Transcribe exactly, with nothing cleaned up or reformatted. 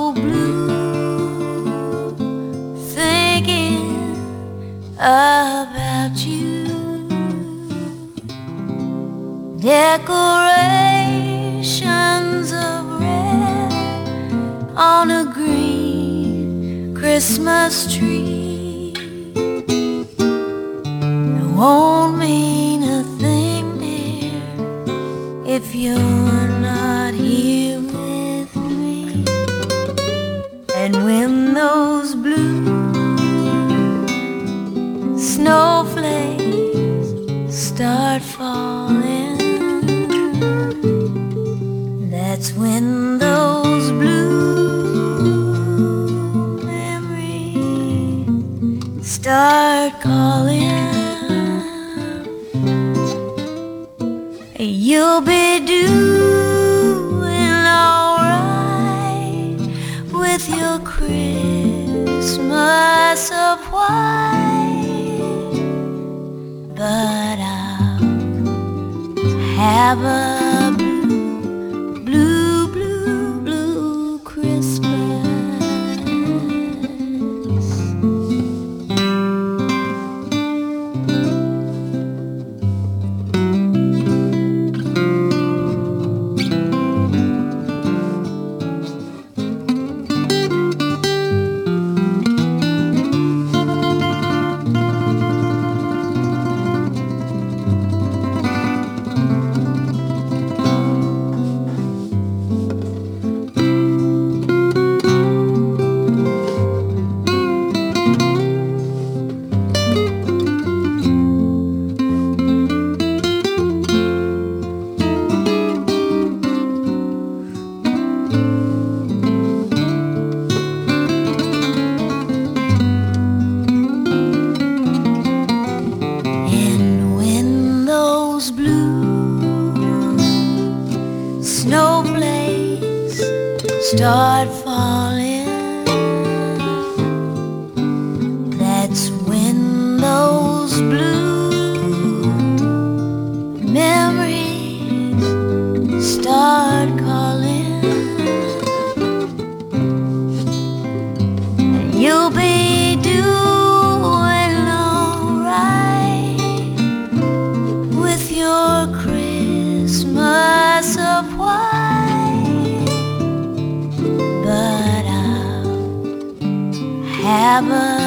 so blue, thinking about you. Decorations of red on a green Christmas tree. It won't mean a thing, dear, if you're not here with me. And when those blue snowflakes start falling, that's when those blue memories start calling. You'll be doing alright with your Christmas of white, but I'll have a blue, blue, blue, blue Christmas. Snowflakes start falling, that's when those blue memories start calling. And you'll be doing alright with your Christmas of white, but I'll have a